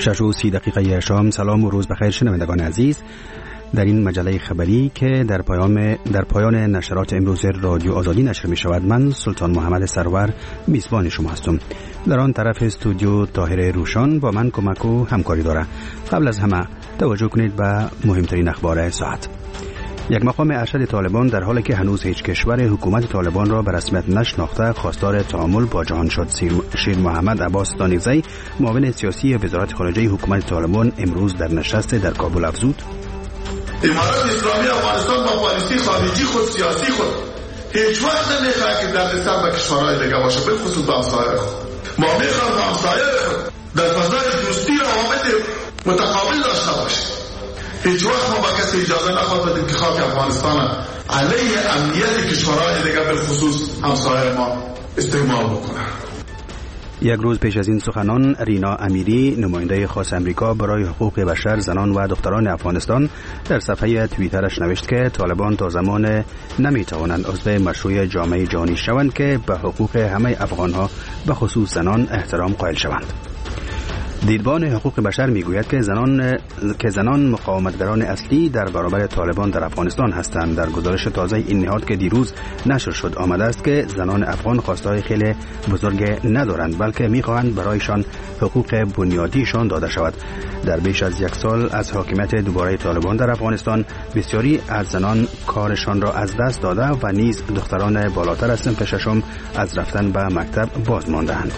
6:30 شام. سلام و روز بخیر شنوندگان عزیز. در این مجله خبری که در پایان نشرات امروز رادیو آزادی نشر می شود، من سلطان محمد سرور میزبان شما هستم. در آن طرف استودیو طاهر روشان با من کمک و همکاری دارد. قبل از همه توجه کنید به مهمترین اخبار ساعت. یک مقام ارشد طالبان در حالی که هنوز هیچ کشور حکومت طالبان را به رسمیت نشناخته خواستار تعامل با جهان شد. شیر محمد عباس دانیزی، معاون سیاسی وزارت خارجه حکومت طالبان، امروز در نشست در کابل افزود: امارات اسلامی افغانستان با پالیسی خارجی خود، سیاسی خود، هیچ وقت نمیخواد که در نسبت به کشورهای دیگه باشه، به خصوص به همسایه خود. ما میخوایم به همسایه خود در فضای دوستی روابط متقابل داشته باشیم. هیچ وقت ما با کسی اجازه نخواهد بدیم که خاک افغانستان علیه امنیت کشورهای دیگه به خصوص همسایه ما استعمال بکنه. یک روز پیش از این سخنان، رینا امیری، نماینده خاص امریکا برای حقوق بشر، زنان و دختران افغانستان، در صفحه توییترش نوشت که طالبان تا زمان نمیتوانند عضو مشروع جامعه جهانی شوند که به حقوق همه افغانها به خصوص زنان احترام قائل شوند. دیدبان حقوق بشر میگوید که زنان مقاومتگران اصلی در برابر طالبان در افغانستان هستند. در گزارش تازه این نهاد که دیروز نشر شد آمده است که زنان افغان خواستهای خیلی بزرگ ندارند، بلکه میخواهند برایشان حقوق بنیادیشان داده شود. در بیش از یک سال از حاکمیت دوباره طالبان در افغانستان، بسیاری از زنان کارشان را از دست داده و نیز دختران بالاتر از صنف ششم از رفتن به مکتب باز مانده‌اند.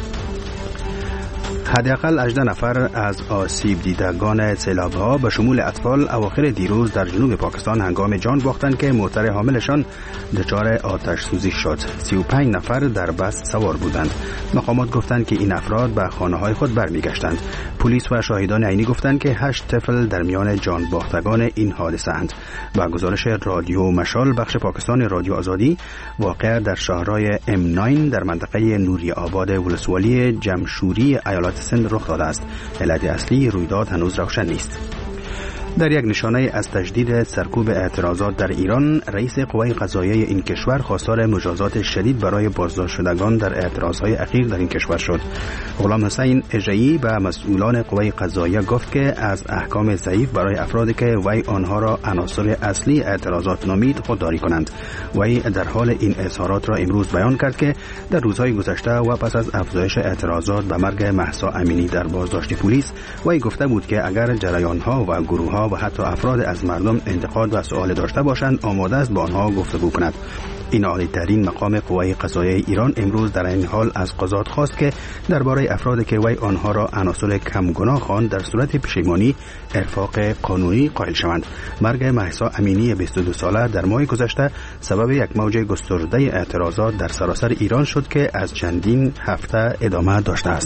حداقل 18 نفر از آسیب دیدگان سیلاب‌ها به شمول اطفال اواخر دیروز در جنوب پاکستان هنگام جان باختند که موتر حاملشان دچار آتش سوزی شد. 35 نفر در بس سوار بودند. مقامات گفتند که این افراد به خانه‌های خود برمیگشتند. پلیس و شاهدان عینی گفتند که 8 طفل در میان جان باختگان این حادثه اند. با گزارش رادیو مشال بخش پاکستان رادیو آزادی، واقع در شهرهای M9 در منطقه نوری آباد ولسوالی جمشوری ایالات سند رخ داده است. علت اصلی رویداد هنوز روشن نیست. در یک نشانه از تجدید سرکوب اعتراضات در ایران، رئیس قوه قضاییه این کشور خواستار مجازات شدید برای بازداشت شدگان در اعتراضهای اخیر در این کشور شد. غلام حسین اژه‌ای به مسئولان قوه قضاییه گفت که از احکام ضعیف برای افرادی که وی آنها را عناصر اصلی اعتراضات نامید خودداری کنند. وی در حال این اظهارات را امروز بیان کرد که در روزهای گذشته و پس از افزایش اعتراضات به مرگ مهسا امینی در بازداشت پلیس، وی گفته بود که اگر جریان‌ها و گروه‌ها و حتی افراد از مردم انتقاد و سوال داشته باشند، آماده است با آنها گفتگو کند. این عالی‌ترین مقام قوه قضاییه ایران امروز در این حال از قضات خواست که درباره افرادی که وی آنها را عناصر کم گناه خواند در صورت پشیمانی ارفاق قانونی قائل شوند. مرگ مهسا امینی 22 ساله در ماه گذشته سبب یک موج گسترده اعتراضات در سراسر ایران شد که از چندین هفته ادامه داشته است.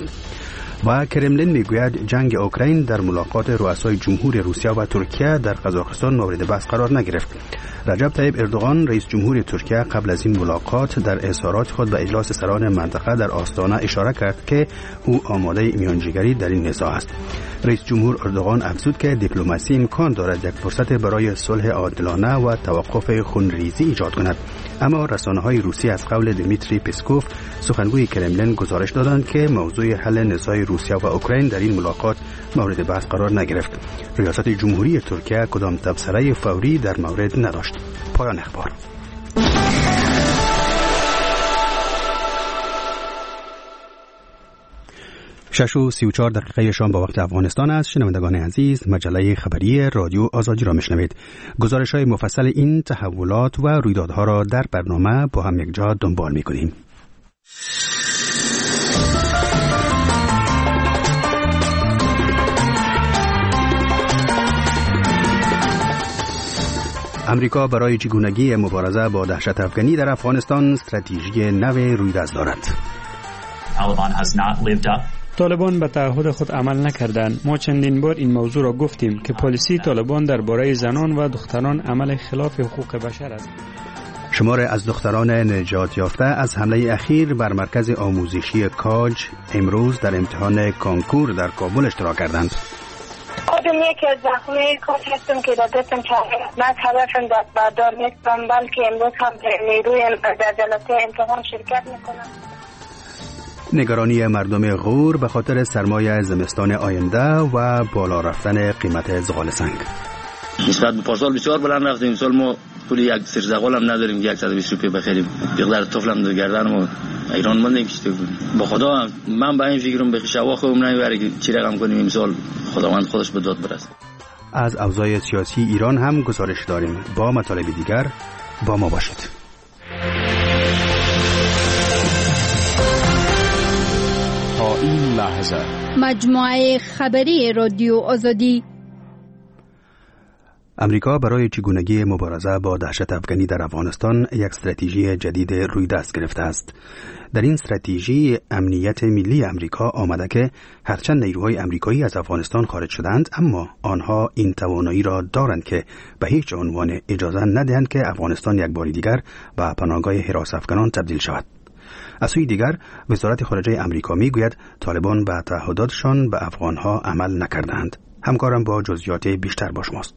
و کرملین میگوید جنگ اوکراین در ملاقات رؤسای جمهور روسیه و ترکیه در قزاقستان مورد بحث قرار نگرفت. رجب طیب اردوغان رئیس جمهور ترکیه قبل از این ملاقات در اظهارات خود به اجلاس سران منطقه در آستانه اشاره کرد که او آماده میانجیگری در این نزاع است. رئیس جمهور اردوغان افزود که دیپلماسی امکان دارد یک فرصت برای صلح عادلانه و توقف خونریزی ایجاد کند، اما رسانه‌های روسی از قول دیمیتری پسکوف، سخنگوی کرملین، گزارش دادند که موضوع حل نزاع روسیه و اوکراین در این ملاقات مورد بحث قرار نگرفت. ریاست جمهوری ترکیه کدام تبصره فوری در مورد نداشت. پایان اخبار. 6:34 شام با وقت افغانستان است. شنوندگان عزیز، مجله خبری رادیو آزادی را میشنوید. گزارش‌های مفصل این تحولات و رویدادها را در برنامه با هم یک جا دنبال می‌کنیم. امریکا برای چگونگی مبارزه با دهشت افغانی در افغانستان استراتژی نو رویداد دارد. طالبان به تعهد خود عمل نکردند. ما چندین بار این موضوع را گفتیم که پالیسی طالبان درباره زنان و دختران عمل خلاف حقوق بشر است. شمار از دختران نجات یافته از حمله اخیر بر مرکز آموزشی کاج امروز در امتحان کانکور در کابل اشتراک کردند. خودم یکی از زخمی کاج هستم که دادتم من هدفم دست بردار نیستم، بلکه امروز هم نیروی در جلسه امتحان شرکت میکنم. نگرانی مردم غور به خاطر سرمای زمستان آینده و بالا رفتن قیمت زغال سنگ. نسبت به پارسال بسیار بلند رفتیم. امسال ما پول یک سر زغال هم نداریم، 120 روپیه بخریم. یقدر طفلم در گردن ما ایران مونده کشته بود. با خدا من با این فکرم به شوا خودم نمیبره که چی رقم کنیم امسال خداوند خودش به داد برسه. از اوضاع سیاسی ایران هم گزارش داریم. با مطالب دیگر با ما باشید. تا این لحظه مجموعه خبری رادیو آزادی. امریکا برای چگونگی مبارزه با دهشت افغانی در افغانستان یک استراتژی جدید روی دست گرفته است. در این استراتژی امنیت ملی امریکا آمده که هرچند نیروهای امریکایی از افغانستان خارج شدند، اما آنها این توانایی را دارند که به هیچ عنوان اجازه ندهند که افغانستان یک بار دیگر به پناهگاه حراس افغانان تبدیل شود. از سوی دیگر وزارت خارجه امریکا میگوید طالبان به تعهداتشان به افغانها عمل نکردند. همکارم با جزئیات بیشتر با شماست.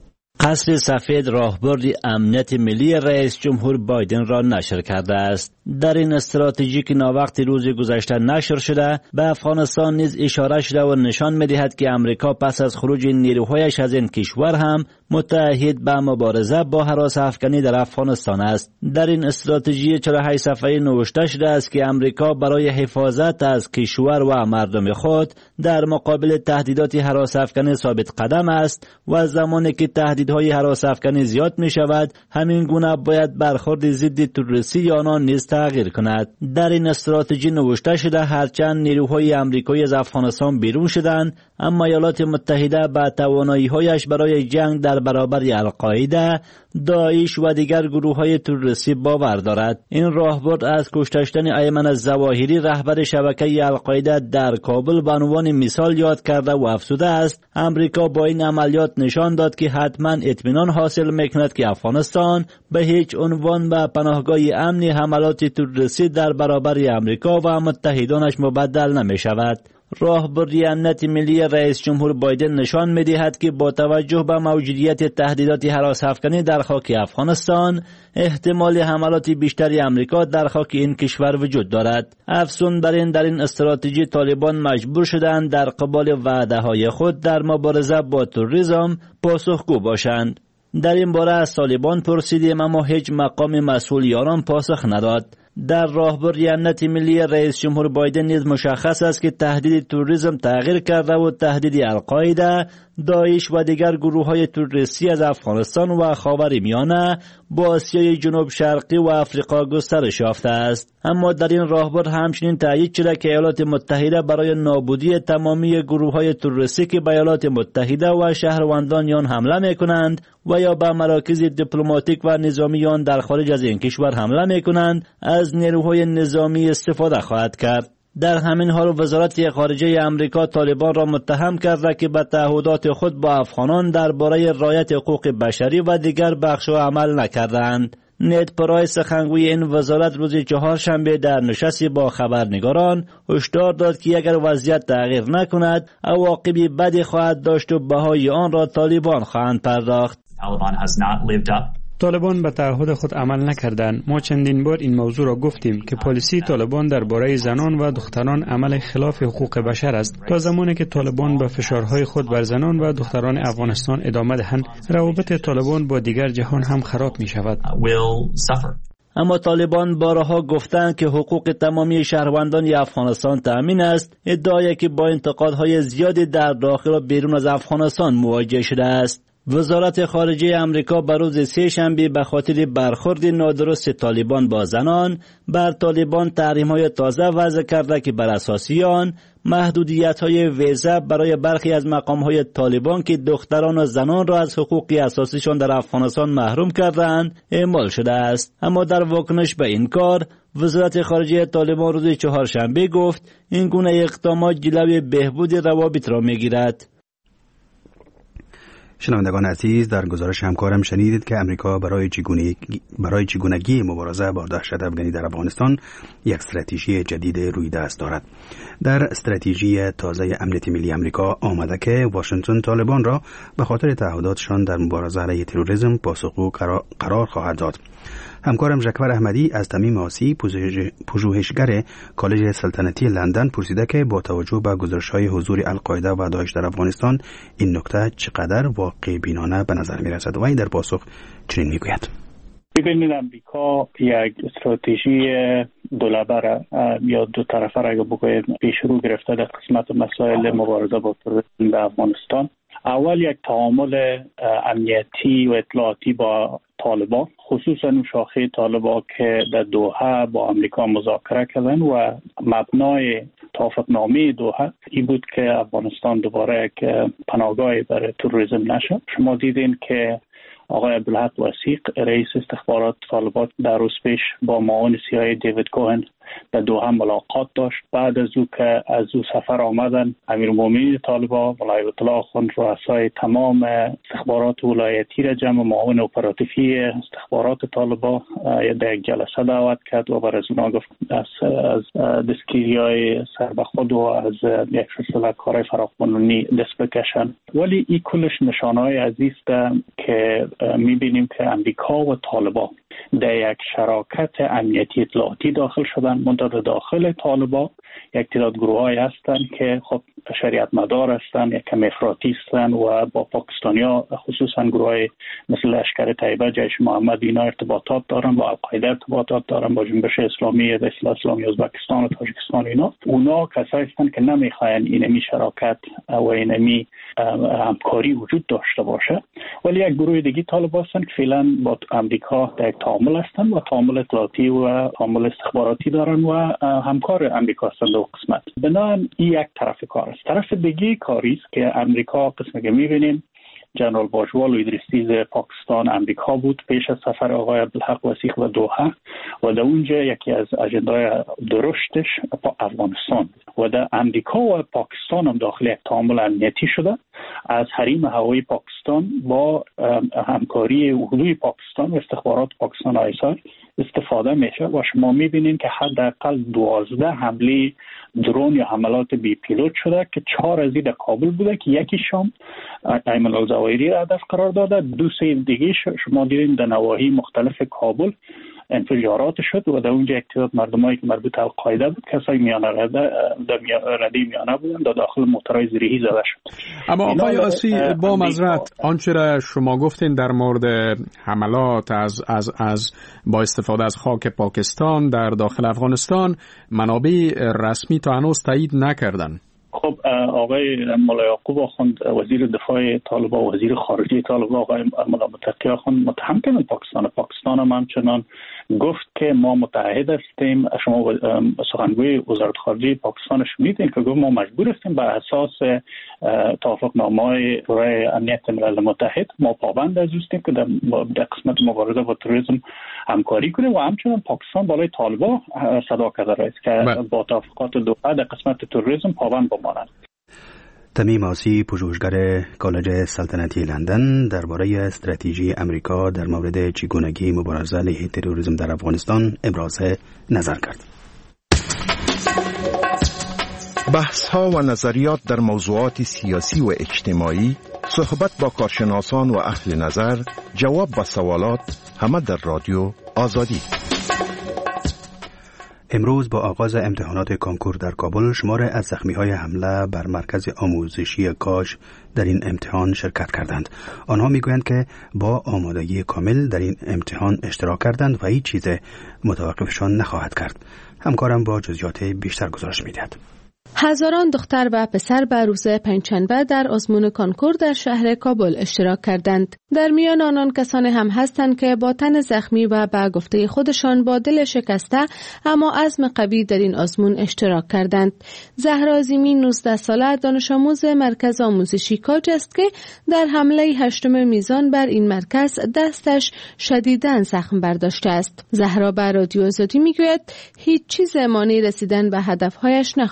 قصر سفید راهبرد امنیت ملی رئیس جمهور بایدن را نشر کرده است. در این استراتژی که ناوقت روز گذشته نشر شده، به افغانستان نیز اشاره شده و نشان می‌دهد که امریکا پس از خروج نیروهایش از این کشور هم متعهد به مبارزه با هراس افغانی در افغانستان است. در این استراتژی 48 صفحه‌ای نوشته شده است که امریکا برای حفاظت از کشور و مردم خود در مقابل تهدیدات هراس افغانی ثابت قدم است و زمانی که تهدیدهای هراس افغانی زیاد می شود، همین گونه باید برخورد ضد تروریستی آنان نیز تغییر کند. در این استراتژی نوشته شده هرچند نیروهای امریکایی از افغانستان بیرون شدند، اما ایالات متحده به توانایی‌هایش برای جنگ در برابر القاعده، داعش و دیگر گروه‌های تروریستی باور دارد. این راهبرد از کشته شدن ایمن الظواهری رهبر شبکه القاعده در کابل به عنوان مثال یاد کرده و افزوده است امریکا با این عملیات نشان داد که حتما اطمینان حاصل می‌کند که افغانستان به هیچ عنوان به پناهگاه امنی حملات تروریستی در برابر امریکا و متحدانش مبدل نمی‌شود. راهبردی امنیت ملی رئیس جمهور بایدن نشان می‌دهد که با توجه به موجودیت تهدیدات هراس افغانی در خاک افغانستان، احتمال حملات بیشتری امریکا در خاک این کشور وجود دارد. افزون بر این، در این استراتژی طالبان مجبور شدند در قبال وعده‌های خود در مبارزه با تروریسم پاسخگو باشند. در این باره از طالبان پرسیدیم اما هیچ مقام مسئول یاران پاسخ نداد. در راهبردی امنیت ملی رئیس جمهور بایدن نیز مشخص است که تهدید تروریسم تغییر کرده و تهدید القاعده، داعش و دیگر گروه‌های تروریستی از افغانستان و خاورمیانه با آسیای جنوب شرقی و آفریقا گسترش یافته است. اما در این راهبرد همچنین تأیید شده که ایالات متحده برای نابودی تمامی گروه‌های تروریستی که به ایالات متحده و شهروندان آن حمله می‌کنند و یا به مراکز دیپلماتیک و نظامی آن در خارج از این کشور حمله می‌کنند، از نیروهای نظامی استفاده خواهد کرد. در همین حال وزارت خارجه امریکا طالبان را متهم کرده که به تعهدات خود با افغانان درباره رعایت حقوق بشری و دیگر بخش‌ها عمل نکردند. نید پرایس سخنگوی این وزارت روز چهارشنبه در نشستی با خبرنگاران هشدار داد که اگر وضعیت تغییر نکند عواقبی بدی خواهد داشت و بهای آن را طالبان خواهند پرداخت. طالبان به تعهد خود عمل نکردند. ما چندین بار این موضوع را گفتیم که پالیسی طالبان درباره زنان و دختران عمل خلاف حقوق بشر است. تا زمانی که طالبان به فشارهای خود بر زنان و دختران افغانستان ادامه دهند، روابط طالبان با دیگر جهان هم خراب می شود. اما طالبان بارها گفتند که حقوق تمامی شهروندان افغانستان تأمین است، ادعایی که با انتقادهای زیادی در داخل و بیرون از افغانستان مواجه شده است. وزارت خارجه امریکا بر روز سه‌شنبه به خاطر برخورد نادرست طالبان با زنان بر طالبان تحریم‌های تازه وضع کرده که بر اساس آن محدودیت‌های ویزا برای برخی از مقام‌های طالبان که دختران و زنان را از حقوق اساسیشان در افغانستان محروم کردند اعمال شده است. اما در واکنش به این کار، وزارت خارجه طالبان روز چهارشنبه گفت این گونه اقدامات جلوی بهبود روابط را می‌گیرد. شنوندگان عزیز، در گزارش همکارم شنیدید که امریکا برای چگونگی مبارزه با دهشت افغانی در افغانستان یک استراتژی جدید روی دست دارد. در استراتژی تازه امنیت ملی امریکا آمده که واشنگتن طالبان را به خاطر تعهداتشان در مبارزه علیه تروریسم پاسخگو قرار خواهد داد. همکارم ژکور احمدی از تمیم آسی پژوهشگر کالج سلطنتی لندن پرسیده که با توجه به گزارش‌های حضور القاعده و داعش در افغانستان این نکته چقدر واقع بینانه به نظر می‌رسد و این در پاسخ چنین می‌گوید: ببینید امریکا یک استراتژی دولبر یا دو طرفه را بگوید پیش رو گرفته در قسمت مسائل مبارزه با تروریسم در افغانستان. اول یک تعامل امنیتی و اطلاعاتی با طالبان، خصوصا شاخه طالبان که در دوحه با امریکا مذاکره کردن و مبنای توافقنامه دوحه این بود که افغانستان دوباره یک پناهگاه برای تروریسم نشد. شما دیدین که آقای عبدالحق وثیق رئیس استخبارات طالبان در روز پیش با معاون CIA دیوید کوهن در دوحه ملاقات داشت. بعد از او که از او سفر آمدن امیرالمومنین طالبان مولوی الله آخوند رؤسای تمام استخبارات ولایتی را جمع معاون اپراتیفی استخبارات طالبان در یک جلسه دعوت کرد و بر از اونا گفت از دستگیری‌های سر به خود و از یک سلسله کارهای فراقانونی دست بکشن. ولی این کلش نشانه‌های عزیز که می‌بینیم که امریکا و طالبان در یک شراکت امنیتی اطلاعاتی داخل شدن. منتها داخل طالبان یک تعداد گروه‌هایی هستند که خب شریعت مدار هستند، یک کم افراطی هستند و با پاکستانی‌ها خصوصا گروه‌های مثل لشکر طیبه، جیش محمد اینا ارتباطات دارن، با القاعده ارتباطات دارن، با جنبش اسلامی اسلامی ازبکستان و تاجیکستان اینا. اونا کسایی هستند که نمیخواین اینمی شراکت و اینمی همکاری وجود داشته باشه. ولی یک گروه دیگه طالبان هستند که فعلا با امریکا در یک تعامل هستند و تعامل اطلاعاتی و تعامل استخباراتی دارن و همکار امریکا هستند در قسمت. بنابراین این یک طرف کار است. طرف دیگه کاری است که امریکا قسمی که می‌بینیم جنرال باجوال و ادریسیز پاکستان امریکا بود پیش از سفر آقای عبدالحق وثیق و دوحه و در اونجا یکی از اجندای درشتش افغانستان و در امریکا و پاکستان هم داخل یک تعامل امنیتی شده. از حریم هوایی پاکستان با همکاری اردوی پاکستان و استخبارات پاکستان آیسار استفاده میشه و شما میبینین که حداقل 12 حمله درون یا حملات بی پیلوت شده که 4 از این در کابل بوده که یکی شام ایمن الزواهری را هدف قرار داده، 2 دیگه شما دیدین در نواحی مختلف کابل انفجارات شد و در اونجا یک تعداد مردمایی که مربوط القاعده بود کسای میانه رده میانه بودن در داخل موتورهای زیرهی زده شد. اما آقای آسی با معذرت آنچه را شما گفتین در مورد حملات از با استفاده از خاک پاکستان در داخل افغانستان منابع رسمی تا هنوز تایید نکردن. خب آقای مولا یعقوب آخوند وزیر دفاع طالبان و وزیر خارجه طالبان آقای مولا متقی آخوند متهم کردن پاکستان هم همچنان گفت که ما متحد هستیم. شما سخنگوی وزارت خارجه پاکستان شنیدین که گفت ما مجبور هستیم بر اساس توافقنامه‌های شورای امنیت ملل متحد ما پابند از هستیم که در قسمت مبارزه با تروریسم همکاری کنیم و همچنان پاکستان بالای طالبان صدا کرده است که با توافقات دوحه در قسمت تروریسم پابند بمانند. تمیم آسی پژوهشگر کالج سلطنتی لندن درباره استراتژی امریکا در مورد چگونگی مبارزه علیه تروریسم در افغانستان ابراز نظر کرد. بحث‌ها و نظریات در موضوعات سیاسی و اجتماعی، صحبت با کارشناسان و اهل نظر، جواب به سوالات، همه در رادیو آزادی. امروز با آغاز امتحانات کنکور در کابل شماری از زخمی‌های حمله بر مرکز آموزشی کاش در این امتحان شرکت کردند. آنها میگویند که با آمادگی کامل در این امتحان اشتراک کردند و هیچ چیز متوقفشان نخواهد کرد. همکارم با جزئیات بیشتر گزارش می‌دهد. هزاران دختر و پسر به روز پنجشنبه در آزمون کنکور در شهر کابل اشتراک کردند. در میان آنان کسانی هم هستند که با تن زخمی و به گفته خودشان با دل شکسته اما عزم قوی در این آزمون اشتراک کردند. زهرا عظیمی 19 ساله دانش آموز مرکز آموزشی کاج است که در حمله 8 میزان بر این مرکز دستش شدیداً زخم برداشته است. زهرا به رادیو آزادی میگوید هیچ چیز مانع رسیدن به هدفهایش نخواهد شد.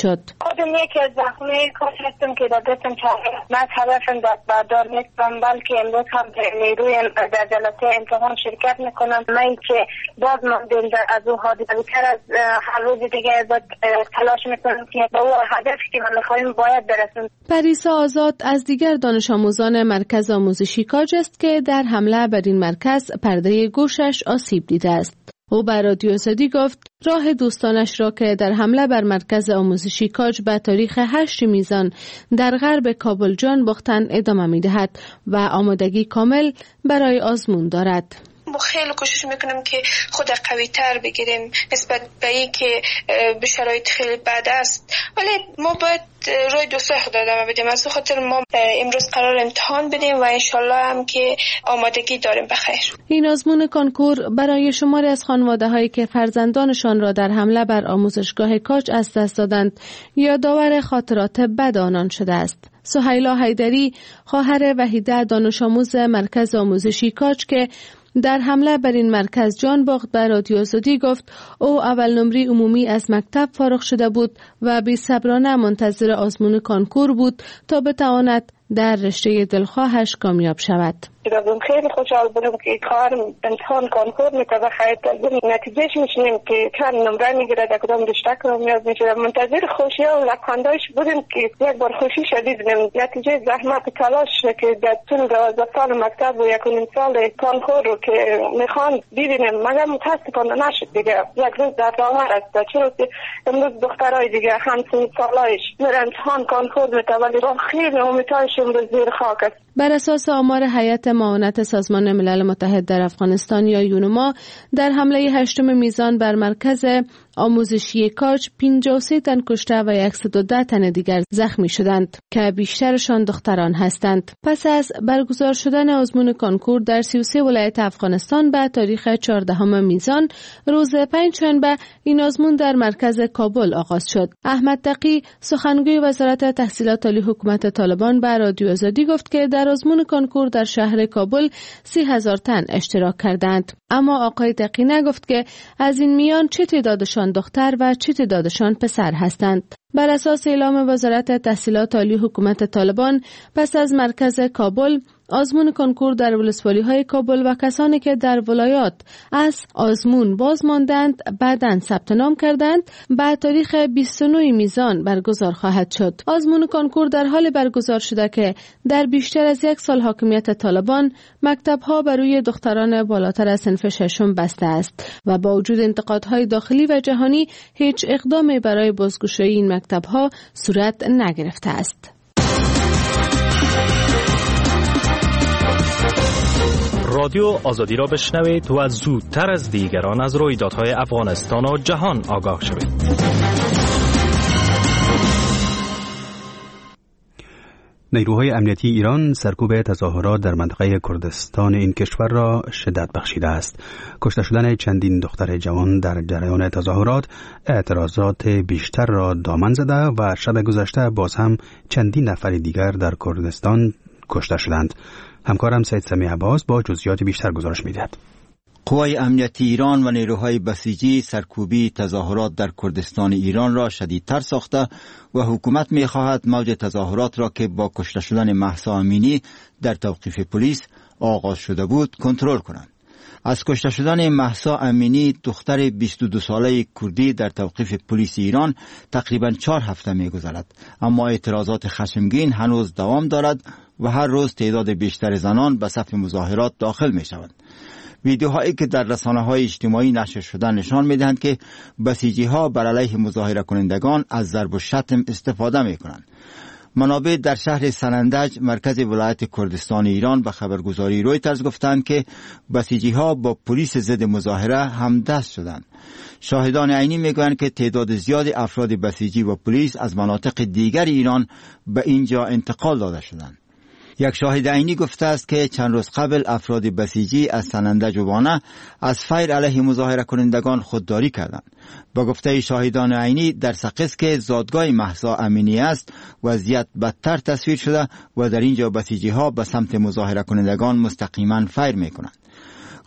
شد. خودم یکی از زخمی کار هستم که دادتم چاره مذهبشون دست بردار نیستم، بلکه امروز هم نیروی در جلسه امتحان شرکت میکنم. من که باز ماندیم از او حادثه بیشتر از هر روز دیگه باید تلاش میکنم که با او هدفی که من میخوایم باید برسیم. پریسا آزاد از دیگر دانش آموزان مرکز آموزشی کاج است که در حمله بر این مرکز پرده گوشش آسیب دیده است. او بر رادیو آزادی گفت راه دوستانش را که در حمله بر مرکز آموزشی کاج به تاریخ 8 میزان در غرب کابل جان باختن ادامه می‌دهد و آمادگی کامل برای آزمون دارد. ما خیلی کوشش میکنیم که خود قوی تر بگیریم نسبت به این که به شرایط خیلی بد است، ولی ما باید روی دوستای خود ادامه بدیم. از خاطر ما امروز قرار امتحان بدیم و انشالله هم که آمادگی داریم بخیر. این آزمون کنکور برای شماری از خانواده هایی که فرزندانشان را در حمله بر آموزشگاه کاج از دست دادند یادآور خاطرات بد آنان شده است. سهیلا حیدری خواهر وحیده دانش آموز مرکز آموزشی کاج که در حمله بر این مرکز جان باخت به رادیو آزادی گفت او اول نمره عمومی از مکتب فارغ شده بود و بی‌صبرانه منتظر آزمون کنکور بود تا بتواند در رشته دلخواهش کامیاب شود. خیلی خوشحال بودم که کار امتحان کنکور میتونه خیلی نتیجهش میشنیم که چند نمره میگیره در کدام رشته کامیاب میشه. منتظر خوشی و لبخندایش بودیم که یک بار خوشی شدید بودیم. نتیجه زحمت تلاش که در طول 12 سال مکتب و 1 سال کنکور رو که میخوان ببینیم مگر متاسفانه نشد دیگه. یک روز در دامر است چون امروز دخترای دیگه همسن سالایش میرن امتحان کنکور میتونه ولی خیلی امیدهایش امروز زیر خاک است. بر اساس آمار هیئت معاونت سازمان ملل متحد در افغانستان یا یونما در حمله 8 میزان بر مرکز آموزشی کاج 53 تن کشته و 110 تن دیگر زخمی شدند که بیشترشان دختران هستند. پس از برگزار شدن آزمون کنکور در 33 ولایت افغانستان به تاریخ 14 میزان روز پنجشنبه این آزمون در مرکز کابل آغاز شد. احمد تقی سخنگوی وزارت تحصیلات عالی حکومت طالبان به رادیو آزادی گفت که در آزمون کنکور در شهر کابل 30,000 تن اشتراک کردند. اما آقای تقی نگفت که از این میان چه تعدادشان دختر و چه تعدادشان پسر هستند. بر اساس اعلام وزارت تحصیلات عالی حکومت طالبان پس از مرکز کابل آزمون کنکور در ولسوالی‌های کابل و کسانی که در ولایات از آزمون باز ماندند بعداً ثبت نام کردند به تاریخ 29 میزان برگزار خواهد شد. آزمون کنکور در حال برگزار شده که در بیشتر از 1 سال حاکمیت طالبان مکتب‌ها بر روی دختران بالاتر از صنف 6 بسته است و با وجود انتقادهای داخلی و جهانی هیچ اقدامی برای بازگشایی این مکتب‌ها صورت نگرفته است. رادیو آزادی را بشنوید و زودتر از دیگران از رویدادهای افغانستان و جهان آگاه شوید. نیروهای امنیتی ایران سرکوب تظاهرات در منطقه کردستان این کشور را شدت بخشیده است. کشته شدن چندین دختر جوان در جریان تظاهرات اعتراضات بیشتر را دامن زده و شب گذشته باز هم چندین نفر دیگر در کردستان کشته شدند. همکارم سید سمیع عباس با جزئیات بیشتر گزارش می‌دهد. قوای امنیتی ایران و نیروهای بسیجی سرکوبی تظاهرات در کردستان ایران را شدیدتر ساخته و حکومت می‌خواهد موج تظاهرات را که با کشته شدن مهسا امینی در توقیف پلیس آغاز شده بود کنترل کنند. از کشته شدن مهسا امینی دختر 22 ساله کردی در توقیف پلیس ایران تقریباً 4 هفته می‌گذرد، اما اعتراضات خشمگین هنوز دوام دارد و هر روز تعداد بیشتر زنان به صف مظاهرات داخل می‌شوند. ویدیوهایی که در رسانه‌های اجتماعی نشر شده نشان می‌دهند که بسیجی‌ها بر علیه مظاهره کنندگان از ضرب و شتم استفاده می‌کنند. منابع در شهر سنندج مرکز ولایت کردستان ایران به خبرگزاری رویترز گفتند که بسیجی‌ها با پلیس ضد مظاهره همدست شدند. شاهدان عینی میگویند که تعداد زیاد افراد بسیجی و پلیس از مناطق دیگر ایران به اینجا انتقال داده شدند. یک شاهد عینی گفته است که چند روز قبل افراد بسیجی از سنندج و بانه از فیر علیه مظاهره کنندگان خودداری کردند. با گفته شاهدان عینی در سقز که زادگاه مهسا امینی است وضعیت بدتر تصویر شده و در اینجا بسیجی ها به سمت مظاهره کنندگان مستقیما فیر می کنند.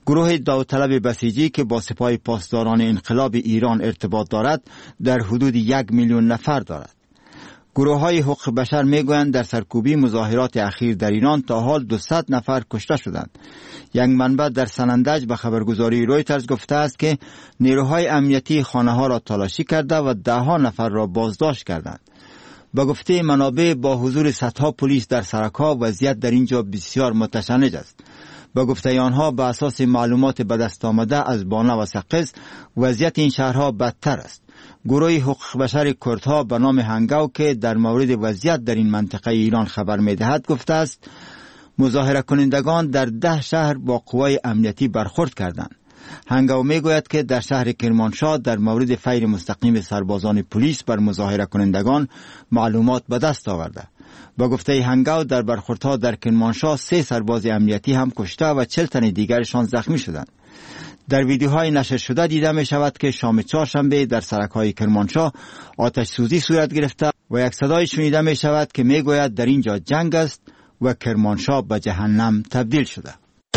گروه داوطلب بسیجی که با سپاه پاسداران انقلاب ایران ارتباط دارد در حدود 1 میلیون نفر دارد. گروه های حقوق بشر میگویند در سرکوبی مظاهرات اخیر در ایران تا حال 200 نفر کشته شدند. یک منبع در سنندج به خبرگزاری رویترز گفته است که نیروهای امنیتی خانه ها را تلاشی کرده و 10 نفر را بازداشت کردند. با گفته منابع با حضور صدها پلیس در سرک‌ها وضعیت در اینجا بسیار متشنج است. با گفته آنها به اساس معلومات به دست آمده از بانه و سقز وضعیت این شهرها بدتر است. گروه حقوق بشر کردها به نام هنگاو که در مورد وضعیت در این منطقه ایران خبر می‌دهد گفته است مظاهره کنندگان در 10 شهر با قوای امنیتی برخورد کردند. هنگاو میگوید که در شهر کرمانشاه در مورد فیر مستقیم سربازان پلیس بر مظاهره کنندگان معلومات به دست آورده. با گفته هنگاو در برخوردها در کرمانشاه 3 سرباز امنیتی هم کشته و 40 تن دیگرشان زخمی شدند. در ویدیوهای نشر شده دیده می شود که شام چهارشنبه در سرک‌های کرمانشاه آتش سوزی صورت گرفته و یک صدای شنیده می شود که می گوید در اینجا جنگ است و کرمانشاه به جهنم تبدیل شده.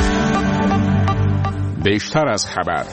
بیشتر از خبر.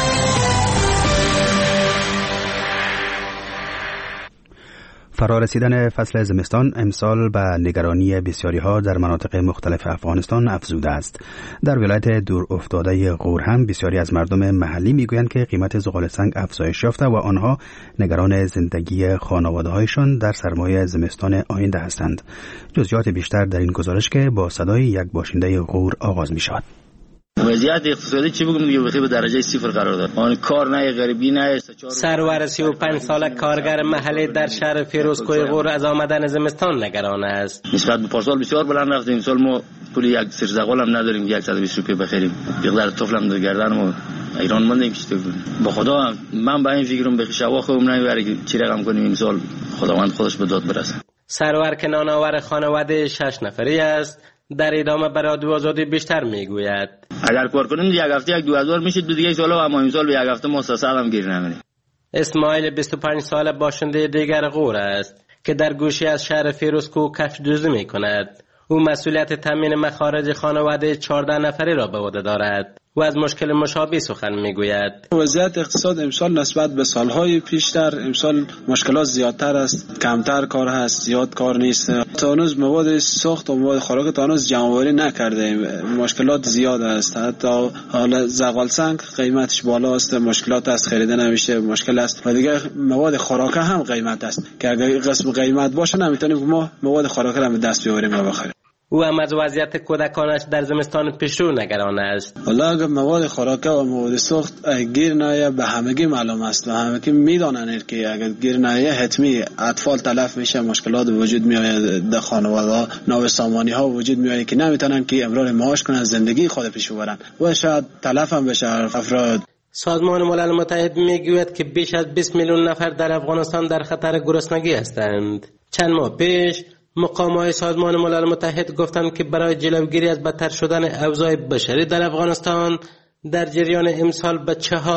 فرارسیدن فصل زمستان امسال به نگرانی بسیاری‌ها در مناطق مختلف افغانستان افزوده است. در ولایت دور افتاده غور هم بسیاری از مردم محلی میگویند که قیمت زغال سنگ افزایش یافته و آنها نگران زندگی خانواده‌هایشان در سرمای زمستان آینده هستند. جزئیات بیشتر در این گزارش که با صدای یک باشنده غور آغاز می‌شود. وضعیت اقتصادی چی بگم دیگه بخیر به درجه 0 قرار داد. آن کار نه غریبی نه. سرور 35 ساله کارگر محلی در شهر فیروزکوه غور از آمدن زمستان نگران است. نسبت به پارسال بسیار بلند رفت. امسال ما پول یک سرزغال هم نداریم 120 روپیه بخریم. بغیر طفلم در گردنم ایران ماندیم چی به خدا من با این فکرم به شوا خودم نمیبره که چی رقم کنیم امسال خداوند خودش به داد برسه. سرور که نانآور خانواده 6 نفری است در ادامه برای رادیو آزادی بیشتر میگوید اگر کار کنیم یک هفته 2000 میشه دو دیگه سال اما امسال به یک هفته ما 300 هم گیر نمیریم. اسماعیل 25 ساله باشنده دیگر غور است که در گوشه از شهر فیروزکوه کفش دوزی میکند. او مسئولیت تامین مخارج خانواده 14 نفری را به عهده دارد و از مشکل مشابه سخن میگوید. وضعیت اقتصاد امسال نسبت به سالهای پیشتر امسال مشکلات زیادتر است، کمتر کار هست، زیاد کار نیست. تا هنوز مواد ساخت و مواد خوراک تا هنوز جمع‌آوری نکرده، مشکلات زیاد است. حتی حالا زغال سنگ قیمتش بالا است، مشکلات است، خریده نمیشه، مشکل است. و دیگه مواد خوراک هم قیمت است که اگر قسم قیمت باشه نمیتونیم ما مواد خوراک را به دست بیاوریم و بخریم. او هم از وضعیت کودکانش در زمستان پیشرو نگران است. والله اگر مواد خوراکه و مواد سوخت گیر نایه به همگی معلوم است و همگی میدانند که اگر گیر نایه حتمی اطفال تلف میشه، مشکلات وجود میآید در خانواده، نابسامانی ها وجود میآید که نمیتونن که امرار معاش کنن، زندگی خود پیش ببرن و شاید تلف هم بشه افراد. سازمان ملل متحد میگوید که بیش از 20 میلیون نفر در افغانستان در خطر گرسنگی هستند. چند ماه پیش مقام‌های سازمان ملل متحد گفتند که برای جلوگیری از بدتر شدن اوضاع بشری در افغانستان در جریان امسال به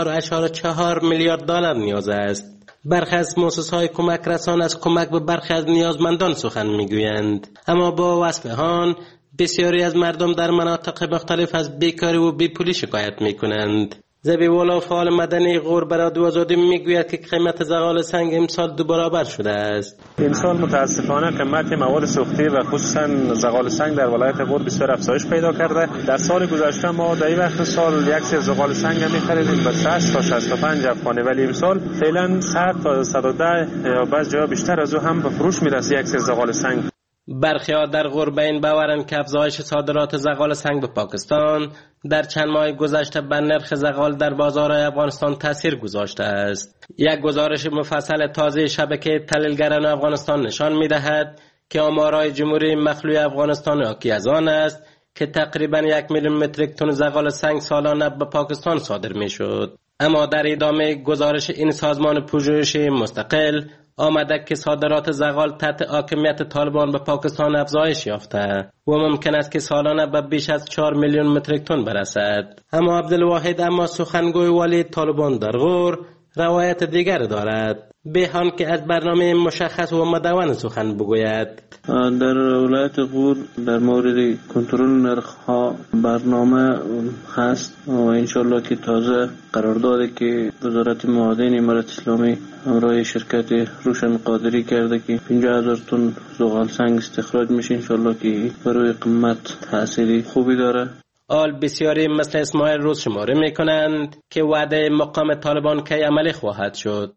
4.4 میلیارد دلار نیاز است. برخی از مؤسسه‌های کمک رسان از کمک به برخی از نیازمندان سخن میگویند، اما با وصف آن بسیاری از مردم در مناطق مختلف از بیکاری و بیپولی شکایت میکنند. زبیوالا فعال مدنی غور برای رادیو آزادی میگوید که قیمت زغال سنگ امسال 2 برابر شده است. امسال متاسفانه قیمت مواد سوختی و خصوصا زغال سنگ در ولایت غور بسیار افزایش پیدا کرده. در سال گذشته ما در این وقت سال یک سر زغال سنگ می‌خریدیم به 60 تا 65 افغانی، ولی امسال فعلا 100 تا 110 یا بعضی جا بیشتر از او هم به فروش میرسه یک سر زغال سنگ. برخی‌ها در غور به این باورند که افزایش صادرات زغال سنگ به پاکستان در چند ماه گذشته بر نرخ زغال در بازارهای افغانستان تاثیر گذاشته است. یک گزارش مفصل تازه شبکه تحلیلگران افغانستان نشان می‌دهد که آمارهای جمهوری مخلوع افغانستان حاکی از آن است که تقریباً 1 میلیون متریک تن زغال سنگ سالانه به پاکستان صادر می‌شد. اما در ادامه گزارش این سازمان پژوهشی مستقل آمده که صادرات زغال تحت حاکمیت طالبان به پاکستان افزایش یافته و ممکن است که سالانه به بیش از 4 میلیون متریک تن برسد. اما عبدالواحد اما سخنگوی والی طالبان در غور روایت دیگر دارد، به آن که از برنامه مشخص و مدون سخن بگوید. در ولایت غور در مورد کنترل نرخ‌ها برنامه هست و انشالله که تازه قراردادی که وزارت معادن امارت اسلامی همراه شرکت روشن قادری کرده که 50,000 تن زغال سنگ استخراج میشه، انشالله که برای قیمت تأثیری خوبی داره. آل بسیاری مثل اسماعیل روز شماره میکنند که وعده مقام طالبان کی عملی خواهد شد.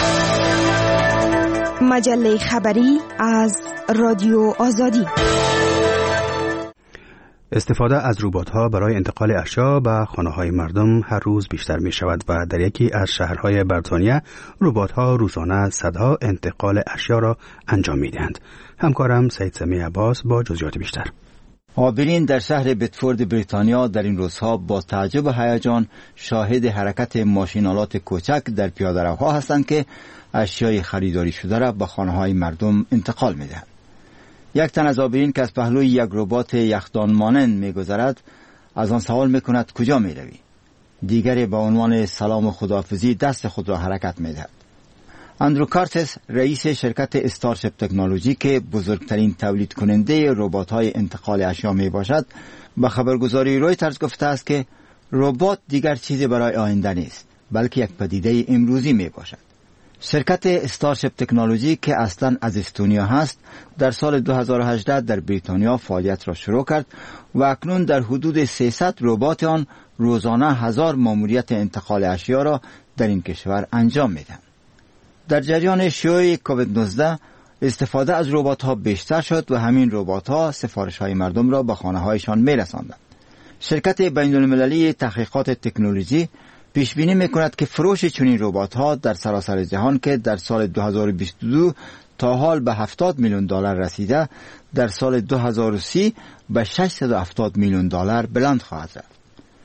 مجله خبری از رادیو آزادی. استفاده از ربات‌ها برای انتقال اشیا به خانه‌های مردم هر روز بیشتر می‌شود و در یکی از شهرهای بریتانیا ربات‌ها روزانه صدها انتقال اشیا را انجام می‌دهند. همکارم سید سمی عباس با جزئیات بیشتر. عابرین در شهر بتفورد بریتانیا در این روزها با تعجب و هیجان شاهد حرکت ماشین‌آلات کوچک در پیاده‌روها هستند که اشیای خریداری شده را به خانه‌های مردم انتقال می‌دهند. یک تن از عابرین که از پهلوی یک ربات یخدان مانند می‌گذرد از آن سوال می‌کند کجا می‌روی؟ دیگری با عنوان سلام و خداحافظی دست خود را حرکت می‌دهد. اندرو کارتس رئیس شرکت استارشپ تکنولوژی که بزرگترین تولید کننده ربات‌های انتقال اشیا میباشد به خبرگزاری رویترز گفته است که ربات دیگر چیزی برای آینده نیست بلکه یک پدیده امروزی میباشد. شرکت استارشپ تکنولوژی که اصلاً از استونیا هست در سال 2018 در بریتانیا فعالیت را شروع کرد و اکنون در حدود 300 ربات آن روزانه 1000 ماموریت انتقال اشیا را در این کشور انجام میدهند. در جریان شیوع کووید 19 استفاده از ربات‌ها بیشتر شد و همین ربات‌ها سفارش‌های مردم را به خانه‌هایشان می‌رساندند. شرکت بین‌المللی تحقیقات تکنولوژی پیش بینی می‌کند که فروش چنین ربات‌ها در سراسر جهان که در سال 2022 تا حال به 70 میلیون دلار رسیده، در سال 2030 به 670 میلیون دلار بلند خواهد رفت.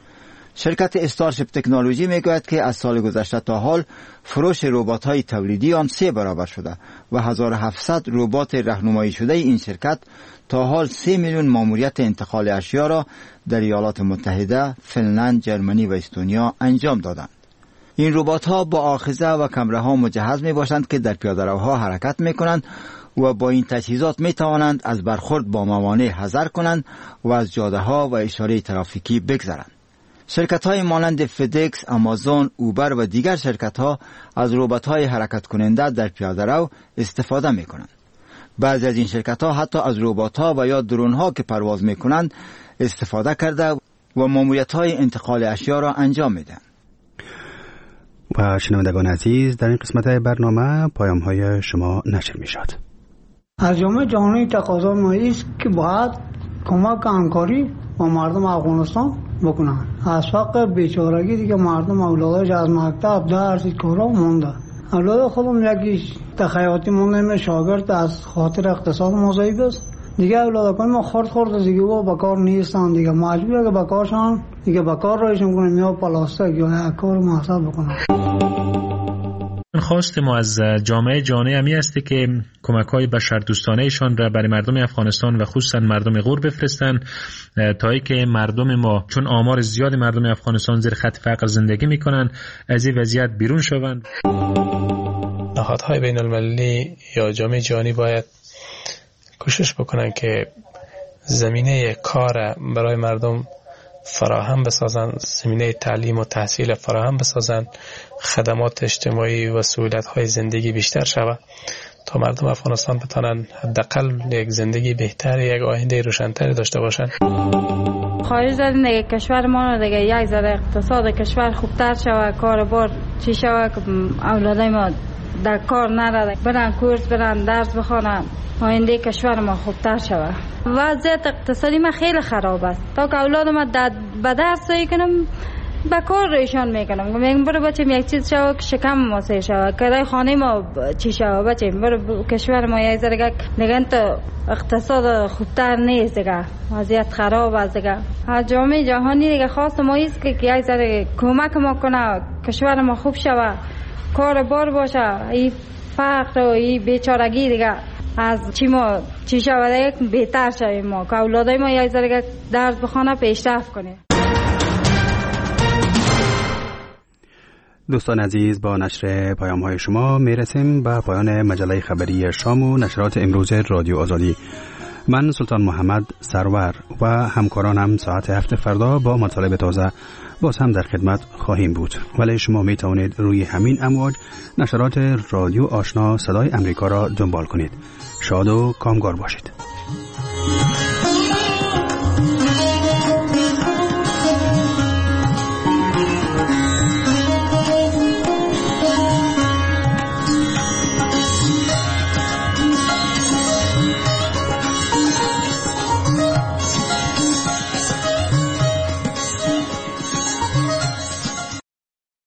شرکت استارشپ تکنولوژی میگوید که از سال گذشته تا حال فروش ربات‌های تولیدی آن 3 برابر شده و 1700 ربات راهنمایی شده این شرکت تا حال 3 میلیون ماموریت انتقال اشیا را در ایالات متحده، فنلند، جرمنی و استونیا انجام دادند. این ربات‌ها با آخذه و کامراها مجهز میباشند که در پیاده‌روها حرکت میکنند و با این تجهیزات میتوانند از برخورد با موانع حذر کنند و از جاده‌ها و اشاره ترافیکی بگذرند. شرکت‌های مانند فدکس، آمازون، اوبر و دیگر شرکت‌ها از ربات‌های حرکت کننده در پیاده‌رو استفاده می‌کنند. بعضی از این شرکت‌ها حتی از ربات‌ها و یا درون‌ها که پرواز می‌کنند استفاده کرده و ماموریت‌های انتقال اشیا را انجام می‌دهند. و شنوندگان عزیز، در این قسمت برنامه پیام‌های شما نشر می‌شود. از جامعه جهانی تقاضا است که باید کمک همکاری با مردم افغانستان بکنن. از فقر بیچارگی دیگه مردم اولادش از مکتب درس کارا مونده. اولاد خودم یکی تخیلاتی مونده، شاگرد از خاطر اقتصاد مضاعف است. دیگه اولاد ما خورد دیگه و به کار نیستن، دیگه مجبوره که به کارشان دیگه به کار رایشون کنیم یا پلاستیک یا یک کار محسوب بکنن. خواست ما از جامعه جهانی همی است که کمک‌های بشردوستانه‌شان را برای مردم افغانستان و خصوصا مردم غور بفرستند تا اینکه مردم ما، چون آمار زیاد مردم افغانستان زیر خط فقر زندگی می‌کنند، از این وضعیت بیرون شوند. نهادهای بین‌المللی یا جامعه جهانی باید کوشش بکنند که زمینه کار برای مردم فراهم بسازند، زمینه تعلیم و تحصیل فراهم بسازند، خدمات اجتماعی و سهولت‌های زندگی بیشتر شود تا مردم افغانستان بتوانند حداقل یک زندگی بهتر، یک آینده روشن‌تر داشته باشند. خارج از دیگه کشور ما دیگه یک ذره اقتصاد کشور خوبتر شود، کاربار چی شود که اولادای ما در کار نره، برن کورس، برن درس بخونن، آینده کشور ما خوبتر شود. وضعیت اقتصادی ما خیلی خراب است. تا که اولاد ما به درس کنم به کار ایشان میکنم، میگم برو بچم یک چیز شود که شکم ما سیر شود، کرای خانه ما چی شود، بچم برو کشور ما یک ذره دیگه تو اقتصاد خوبتر نیست دیگه، وضعیت خراب است دیگه. جامعه جهانی دیگه خواست ما است که یک ذره کمک ما کنه، کشور ما خوب شود، کار بار باشه، این فقر و این بیچارگی دیگه از چی شود بهتر شویم، ما که اولادای ما یک ذره درس بخونه پیشرفت کنه. دوستان عزیز، با نشر پیام های شما میرسیم به پایان مجله خبری شام و نشرات امروز رادیو آزادی. من سلطان محمد سرور و همکارانم ساعت 7 فردا با مطالب تازه باز هم در خدمت خواهیم بود. ولی شما می توانید روی همین امواج نشرات رادیو آشنا صدای امریکا را دنبال کنید. شاد و کامگار باشید.